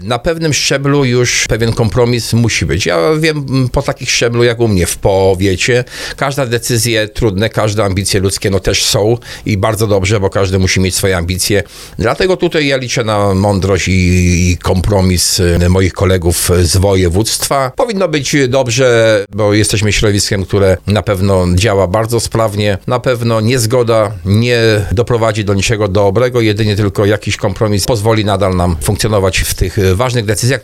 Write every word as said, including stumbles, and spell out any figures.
Na pewnym szczeblu już pewien kompromis musi być. Ja wiem, po takich szczeblu jak u mnie w powiecie, każda decyzja trudne, każde ambicje ludzkie no też są i bardzo dobrze, bo każdy musi mieć swoje ambicje. Dlatego tutaj ja liczę na mądrość i, i kompromis moich kolegów z województwa. Powinno być dobrze, bo jesteśmy środowiskiem, które na pewno działa bardzo sprawnie. Na pewno niezgoda nie doprowadzi do niczego dobrego, jedynie tylko jakiś kompromis pozwoli nadal nam funkcjonować w tych ważnych decyzjach,